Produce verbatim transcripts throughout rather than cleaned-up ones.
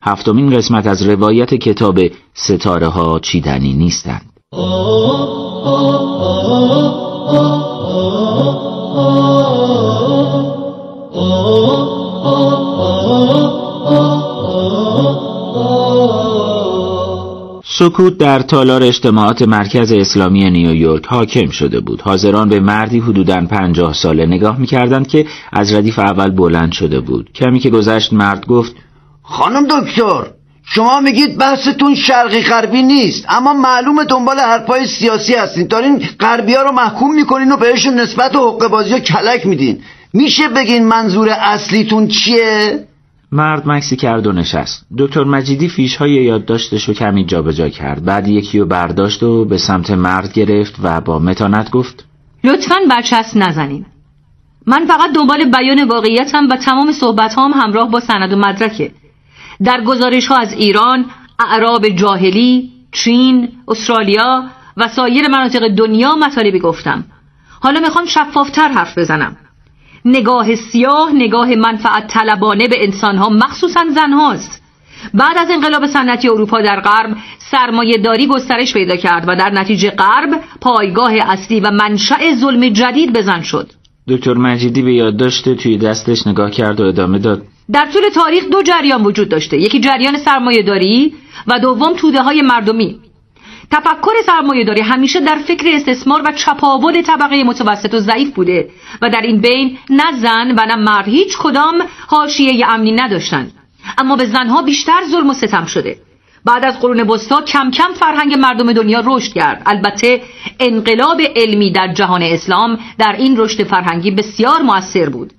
هفتمین قسمت از روایت کتاب ستاره ها چیدنی نیستند. سکوت در تالار اجتماعات مرکز اسلامی نیویورک حاکم شده بود. حاضران به مردی حدوداً پنجاه ساله نگاه می‌کردند که از ردیف اول بلند شده بود. کمی که گذشت مرد گفت: خانم دکتر، شما میگید بحثتون شرقی غربی نیست، اما معلومه دنبال حرفای سیاسی هستین، دارین غربی‌ها رو محکوم میکنین و بهشون نسبت و حقوق بازی و کلک میدین. میشه بگین منظور اصلیتون چیه؟ مرد مکسی کرد و نشست. دکتر مجیدی فیش‌های یادداشتش رو کمی جابجا کرد. بعد یکی رو برداشت و به سمت مرد گرفت و با متانت گفت: لطفاً برچسب نزنین. من فقط دنبال بیان واقعیتم و تمام صحبت‌هام همراه با سند و مدرکه. در گزارش‌ها از ایران، اعراب جاهلی، چین، استرالیا و سایر مناطق دنیا مطالبی گفتم. حالا میخوام شفافتر حرف بزنم. نگاه سیاه نگاه منفعت طلبانه به انسانها، مخصوصا زنهاست. بعد از انقلاب صنعتی اروپا در غرب سرمایه داری گسترش پیدا کرد و در نتیجه غرب پایگاه اصلی و منشأ ظلم جدید به زن شد. دکتر مجیدی به یادداشت توی دستش نگاه کرد و ادامه داد: در طول تاریخ دو جریان وجود داشته، یکی جریان سرمایه داری و دوم توده های مردمی. تفکر سرمایه داری همیشه در فکر استثمار و چپاول طبقه متوسط و ضعیف بوده و در این بین نه زن و نه مرد هیچ کدام حاشیه امنی نداشتند، اما به زنها بیشتر ظلم و ستم شده. بعد از قرون وسطا کم کم فرهنگ مردم دنیا رشد کرد. البته انقلاب علمی در جهان اسلام در این رشد فرهنگی بسیار مؤثر بود.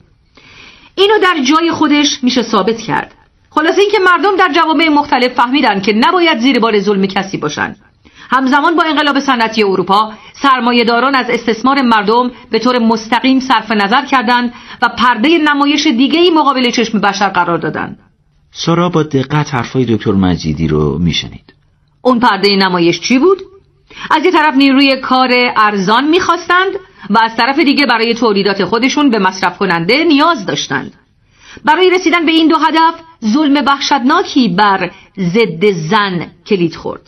اینو در جای خودش میشه ثابت کرد. خلاصه این که مردم در جوامع مختلف فهمیدن که نباید زیر بار ظلم کسی باشن. همزمان با انقلاب صنعتی اروپا سرمایه‌داران از استثمار مردم به طور مستقیم صرف نظر کردند و پرده نمایش دیگه‌ای مقابل چشم بشر قرار دادند. سارا با دقت حرفای دکتر مجیدی رو میشنید. اون پرده نمایش چی بود؟ از یه طرف نیروی کار ارزان میخواستند و از طرف دیگه برای تولیدات خودشون به مصرف کننده نیاز داشتند. برای رسیدن به این دو هدف ظلم وحشتناکی بر ضد زن کلید خورد.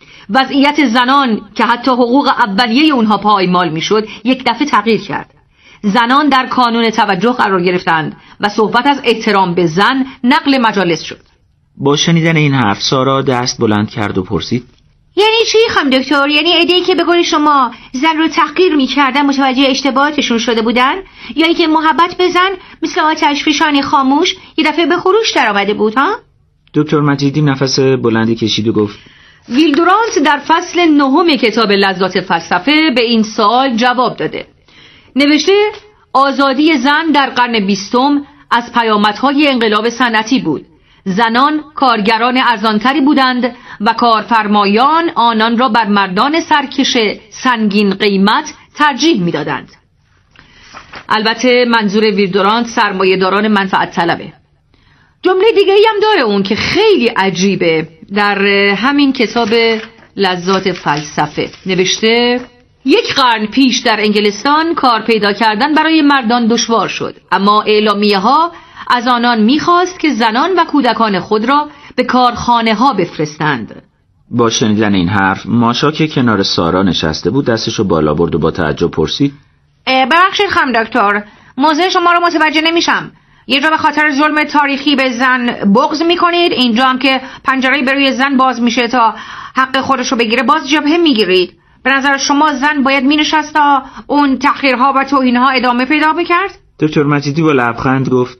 وضعیت زنان که حتی حقوق اولیه اونها پایمال میشد یک دفعه تغییر کرد. زنان در کانون توجه قرار گرفتند و صحبت از احترام به زن نقل مجالس شد. با شنیدن این حرف سارا دست بلند کرد و پرسید: یعنی چی خانم دکتر؟ یعنی ایده‌ای که به قول شما زن رو تحقیر می‌کردن متوجه اشتباهاتشون شده بودن، یا اینکه محبت به زن مثل آتش فشانی خاموش یه دفعه به خروش در آمده بود ها؟ دکتر مجیدی نفس بلندی کشید و گفت: ویلدورانت در فصل نهم کتاب لذات فلسفه به این سوال جواب داده. نوشته آزادی زن در قرن بیستم از پیامدهای انقلاب صنعتی بود. زنان کارگران ارزانتری بودند و کارفرمایان آنان را بر مردان سرکش سنگین قیمت ترجیح می‌دادند. البته منظور ویلدورانت سرمایه‌داران منفعت طلبه. جمله دیگه‌ای هم داره اون که خیلی عجیبه. در همین کتاب لذات فلسفه نوشته یک قرن پیش در انگلستان کار پیدا کردن برای مردان دشوار شد، اما اعلامیه ها از آنان میخواست که زنان و کودکان خود را به کارخانه ها بفرستند. با شنیدن این حرف ماشا که کنار سارا نشسته بود دستشو بالا برد و با تعجب پرسید: ببخشید خانم دکتر، موضوع شما رو متوجه نمیشم. یه جا به خاطر ظلم تاریخی به زن بغض میکنید، اینجا هم که پنجره به روی زن باز میشه تا حق خودشو بگیره باز جبهه میگیرید. به نظر شما زن باید مینشست تا اون تحقیرها و توهینها ادامه پیدا میکرد؟ دکتر مجیدی با لبخند گفت: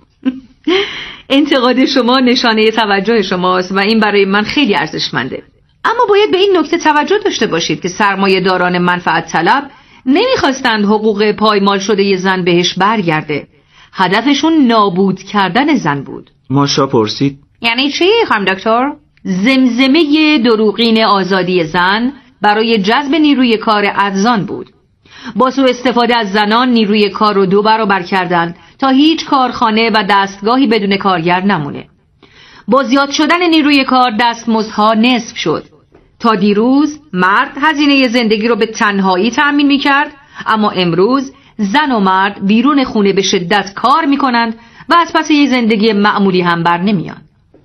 انتقاد شما نشانه توجه شماست و این برای من خیلی ارزشمنده. اما باید به این نکته توجه داشته باشید که سرمایه داران منفعت طلب نمیخواستند حقوق پایمال شده ی زن بهش برگرده. هدفشون نابود کردن زن بود. ماشا پرسید: یعنی چی خانم دکتر؟ زمزمه دروغین آزادی زن برای جذب نیروی کار ارزان بود. با سوء استفاده از زنان نیروی کار رو دو برابر کردند تا هیچ کارخانه و دستگاهی بدون کارگر نمونه. با زیاد شدن نیروی کار دستمزدها نصف شد. تا دیروز مرد هزینه زندگی رو به تنهایی تأمین می‌کرد، اما امروز زن و مرد بیرون خونه به شدت کار می‌کنند و از پس یه زندگی معمولی هم بر نمیان.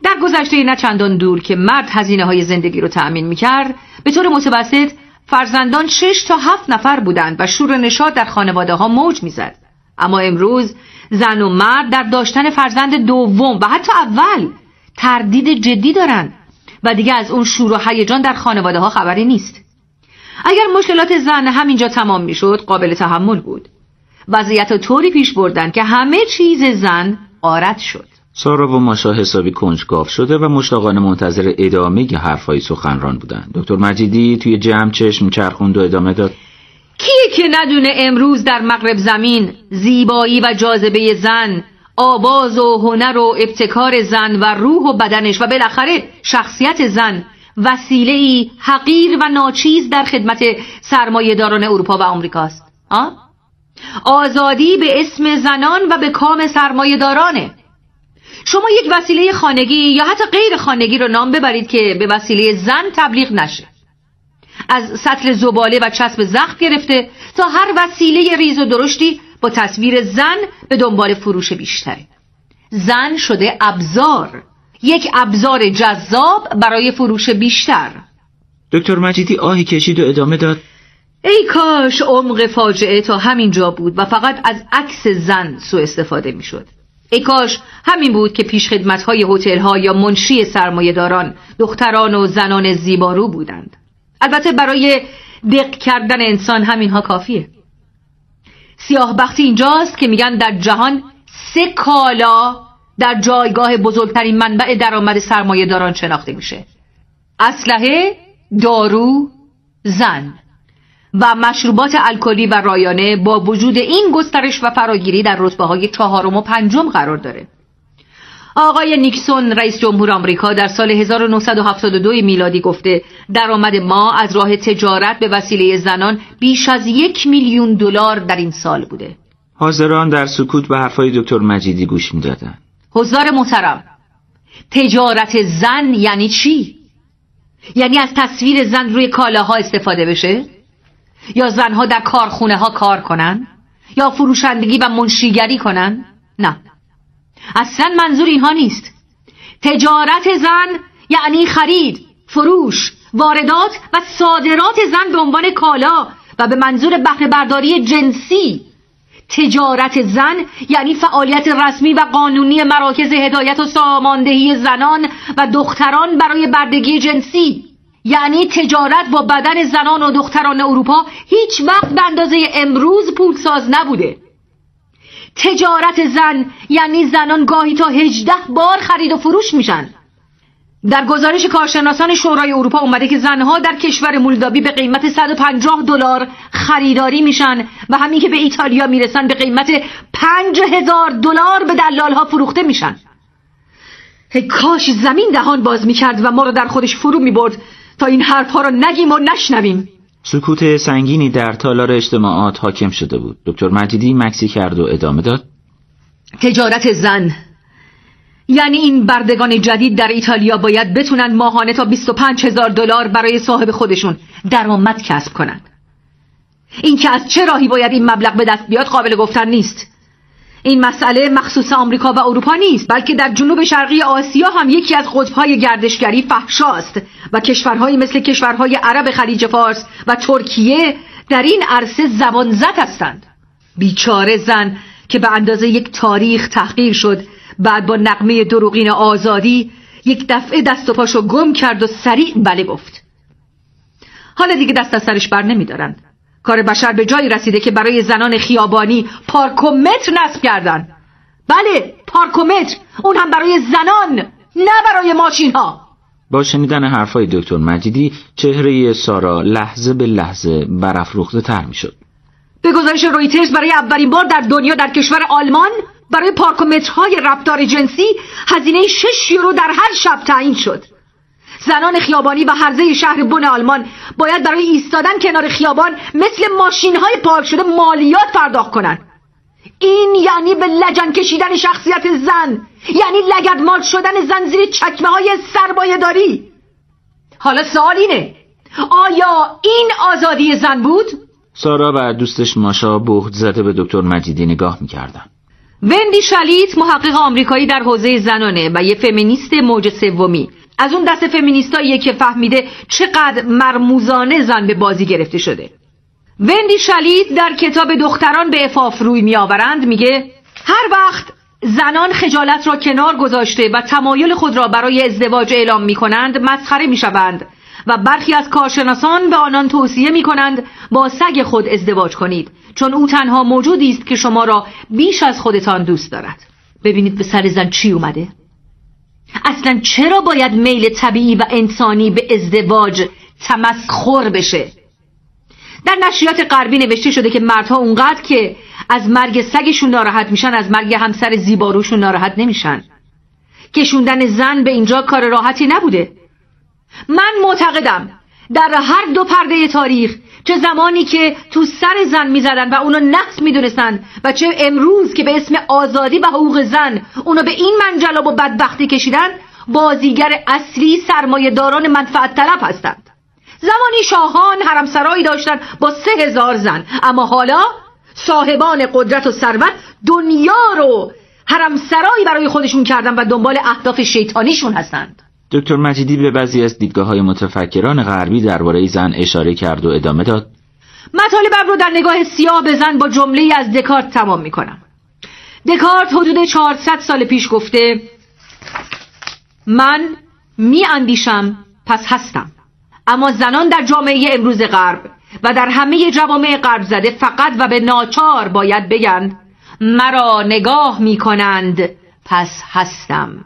در گذشته نه چندان دور که مرد هزینه های زندگی رو تأمین میکرد، به طور متوسط فرزندان شش تا هفت نفر بودند و شور و نشاط در خانواده ها موج میزد. اما امروز زن و مرد در داشتن فرزند دوم و حتی اول تردید جدی دارند و دیگه از اون شور و هیجان در خانواده ها خبری نیست. اگر مشکلات زن همینجا تمام میشد قابل تحمل بود. وضعیت طوری پیش بردن که همه چیز زن غارت شد. سارا و ماشا حسابی کنجکاو شده و مشتاقانه منتظر ادامه حرفای سخنران بودند. دکتر مجیدی توی جمع چشم چرخوند و ادامه داد: کیه که ندونه امروز در مغرب زمین زیبایی و جاذبه زن، آواز و هنر و ابتکار زن و روح و بدنش و بالاخره شخصیت زن وسیله‌ای حقیر و ناچیز در خدمت سرمایه‌داران اروپا و آمریکاست؟ آه؟ آزادی به اسم زنان و به کام سرمایه‌دارانه. شما یک وسیله خانگی یا حتی غیر خانگی رو نام ببرید که به وسیله زن تبلیغ نشه. از سطل زباله و چسب زخم گرفته تا هر وسیله ریز و درشتی با تصویر زن به دنبال فروش بیشتره. زن شده ابزار، یک ابزار جذاب برای فروش بیشتر. دکتر مجیدی آهی کشید و ادامه داد: ای کاش عمق فاجعه تا همین جا بود و فقط از عکس زن سوء استفاده می شد. ای کاش همین بود که پیش خدمت‌های هتل‌ها یا منشی سرمایه‌داران دختران و زنان زیبارو بودند. البته برای دق کردن انسان همینها کافیه. سیاه بختی اینجاست که میگن در جهان سه کالا در جایگاه بزرگترین منبع درآمد سرمایه‌داران شناخته میشه: اسلحه، دارو، زن و مشروبات الکلی و رایانه با وجود این گسترش و فراگیری در رتبه‌های چهارم و پنجم قرار داره. آقای نیکسون رئیس جمهور آمریکا در سال هزار و نهصد و هفتاد و دو میلادی گفته درآمد ما از راه تجارت به وسیله زنان بیش از یک میلیون دلار در این سال بوده. حاضران در سکوت به حرفای دکتر مجیدی گوش میدادند. حضار محترم، تجارت زن یعنی چی؟ یعنی از تصویر زن روی کالاها استفاده بشه؟ یا زنها در کارخونه ها کار کنن؟ یا فروشندگی و منشیگری کنن؟ نه، اصلا منظور اینها نیست. تجارت زن یعنی خرید، فروش، واردات و صادرات زن به عنوان کالا و به منظور بهره برداری جنسی. تجارت زن یعنی فعالیت رسمی و قانونی مراکز هدایت و ساماندهی زنان و دختران برای بردگی جنسی. یعنی تجارت با بدن زنان و دختران اروپا هیچ وقت به اندازه امروز پولساز نبوده. تجارت زن یعنی زنان گاهی تا هجده بار خرید و فروش میشن. در گزارش کارشناسان شورای اروپا اومده که زنها در کشور مولداوی به قیمت صد و پنجاه دلار خریداری میشن و همین که به ایتالیا میرسن به قیمت پنج هزار دلار به دلالها فروخته میشن. هی کاش زمین دهان باز میکرد و ما رو در خودش فرو میبرد تا این حرفها رو نگیم و نشنویم. سکوت سنگینی در تالار اجتماعات حاکم شده بود. دکتر مجیدی مکسی کرد و ادامه داد: تجارت زن یعنی این بردگان جدید در ایتالیا باید بتونن ماهانه تا بیست و پنج هزار دلار برای صاحب خودشون درآمد کسب کنن. این که از چه راهی باید این مبلغ به دست بیاد قابل گفتن نیست. این مسئله مخصوص آمریکا و اروپا نیست، بلکه در جنوب شرقی آسیا هم یکی از قطب‌های گردشگری فحشاست و کشورهایی مثل کشورهای عرب خلیج فارس و ترکیه در این عرصه زبان زد هستند. بیچاره زن که به اندازه یک تاریخ تحقیر شد، بعد با نغمه دروغین آزادی یک دفعه دست و پاشو گم کرد و سریع بله گفت. حالا دیگه دست از سرش بر نمیدارن. کار بشر به جایی رسیده که برای زنان خیابانی پارکومتر نصب کردن. بله، پارکومتر، اون هم برای زنان، نه برای ماشین ها. با شنیدن حرفای دکتر مجیدی چهره سارا لحظه به لحظه برافروخته تر می شد. به گزارش رویترز برای اولین بار در دنیا در کشور آلمان برای پارکومترهای رفتار جنسی هزینه شش یورو در هر شب تعیین شد. زنان خیابانی و هرزه شهر بن آلمان باید برای ایستادن کنار خیابان مثل ماشین‌های پارک شده مالیات پرداخت کنن. این یعنی به لجن کشیدن شخصیت زن، یعنی لگدمال شدن زن زیر چکمه‌های سرمایه‌داری. حالا سوال اینه، آیا این آزادی زن بود؟ سارا و دوستش ماشا بهت زده به دکتر مجیدی نگاه می‌کردن. وندی شلیت محقق آمریکایی در حوزه زنانه و یه فمینیست موج سومی، از اون دست فمینیستاییه که فهمیده چقدر مرموزانه زن به بازی گرفته شده. وندی شلیت در کتاب دختران به عفاف روی می آورند میگه هر وقت زنان خجالت را کنار گذاشته و تمایل خود را برای ازدواج اعلام می کنند مسخره می شوند و برخی از کارشناسان به آنان توصیه می کنند با سگ خود ازدواج کنید، چون او تنها موجودی است که شما را بیش از خودتان دوست دارد. ببینید به سر زن چی اومده. اصلا چرا باید میل طبیعی و انسانی به ازدواج تمسخر بشه؟ در نشریات غربی نوشته شده که مردها اونقدر که از مرگ سگشون ناراحت میشن از مرگ همسر زیباروشون ناراحت نمیشن. کشوندن زن به اینجا کار راحتی نبوده. من معتقدم در هر دو پرده تاریخ، چه زمانی که تو سر زن میزدن و اونو نقص میدونستن و چه امروز که به اسم آزادی و حقوق زن اونو به این منجلاب و بدبختی کشیدن، بازیگر اصلی سرمایه‌داران منفعت طلب هستند. زمانی شاهان حرمسرایی داشتن با سه هزار زن، اما حالا صاحبان قدرت و ثروت دنیا رو حرمسرایی برای خودشون کردن و دنبال اهداف شیطانیشون هستند. دکتر مجیدی به بعضی از دیدگاه‌های متفکران غربی درباره زن اشاره کرد و ادامه داد: مطالبم رو در نگاه سیاه به زن با جمله‌ای از دکارت تمام می‌کنم. دکارت حدود چهارصد سال پیش گفته من می‌اندیشم پس هستم. اما زنان در جامعه امروز غرب و در همه جوامع غرب زده فقط و به ناچار باید بگن مرا نگاه می‌کنند پس هستم.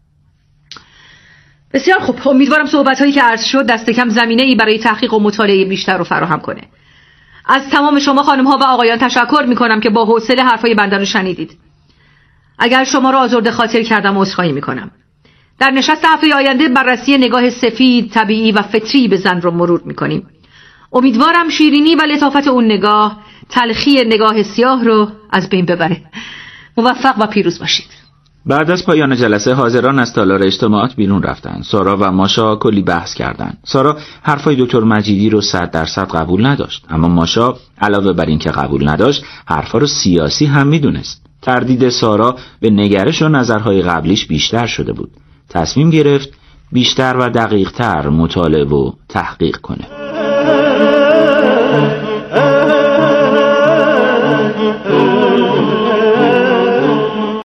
بسیار خوب، امیدوارم صحبت‌هایی که عرض شد دست کم زمینه‌ای برای تحقیق و مطالعه بیشتر رو فراهم کنه. از تمام شما خانم‌ها و آقایان تشکر می‌کنم که با حوصله حرفای بنده رو شنیدید. اگر شما رو آزرده خاطر کردم عذرخواهی می‌کنم. در نشست هفته آینده بررسی نگاه سفید، طبیعی و فطری به زن رو مرور می‌کنیم. امیدوارم شیرینی و لطافت اون نگاه تلخی نگاه سیاه رو از بین ببره. موفق و پیروز باشید. بعد از پایان جلسه حاضران از تالار اجتماعات بیرون رفتن. سارا و ماشا کلی بحث کردند. سارا حرفای دکتر مجیدی رو صد درصد قبول نداشت، اما ماشا علاوه بر این که قبول نداشت، حرفا رو سیاسی هم میدونست. تردید سارا به نگرش و نظرهای قبلیش بیشتر شده بود. تصمیم گرفت بیشتر و دقیق‌تر مطالعه و تحقیق کنه.